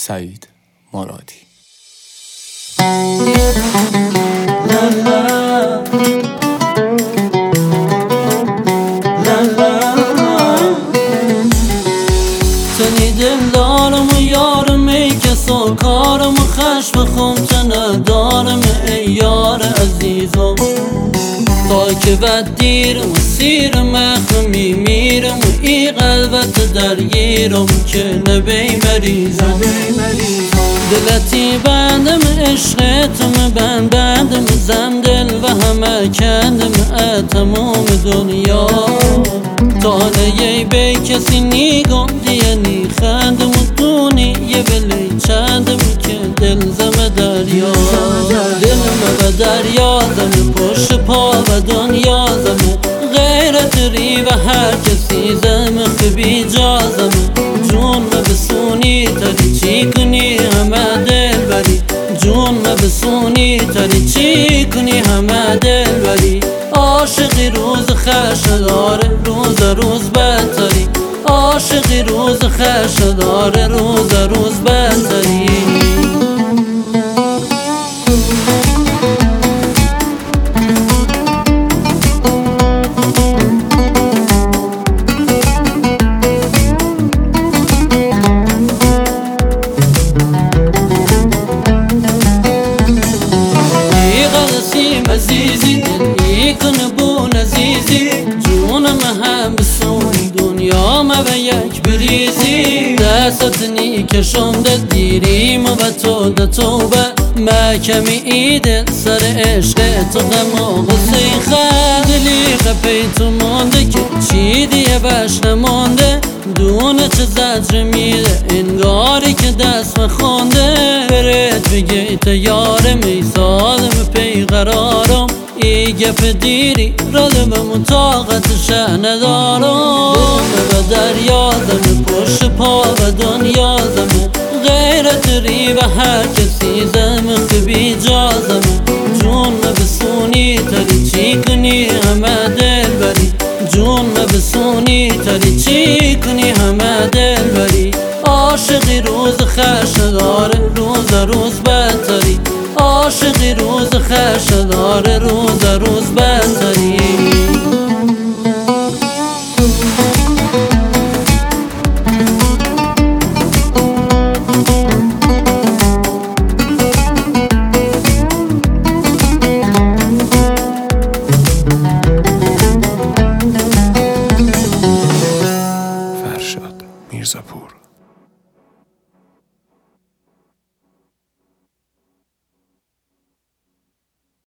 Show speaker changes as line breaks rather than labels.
سعید مرادی.
تنی دلدارم و یارم ای کس و کارم و خشم خم تنه دارم ای یار عزیزم. تا که بد دیرم و سیر مخم میمیرم و ای قلبت درگیرم که نبی مریضم. دلتی بندم عشقتم بندم زن دل و همه کندم تمام دنیا. تانه یه بی کسی نیگم دیه نی خندم و دونی یه بلی چندم که دل زم دریا. دلم و دریا زم پشت پا و دنیا زم غیرت ری و هر کسی زم خبی جا زم. جون بسونی تری چی کنی همه دل بری. جون بسونی تری چی کنی همه دل بری. عاشقی روز خش داره روز بهتری. عاشقی روز خش داره روز بهتری. عزیزی ای کن بون عزیزی جونم هم بسونی دنیا ما به یک بریزی. دستت نی کشم ده دیریم و تو ده توبه محکمی ایده سر عشق تو غم و غصه خدلی قپی تو مانده که چی دیه بش نمانده. دونه چه زجر میده انگاری که دست مخونده. برد بگی تا یارم ای سالم پی قرارم ای گپ دیری رالم طاقتش ندارم. و دریا زم پشت پا و دنیا زم غیرت ری و هر کسی زم خبی جا زم. جون بسونی تری چی کنی همه دل بری. جون بسونی تری چی کنی همه دل بری. عاشقی روز خش داره روز بهتری. عاشقی روز خش داره روز بهتری.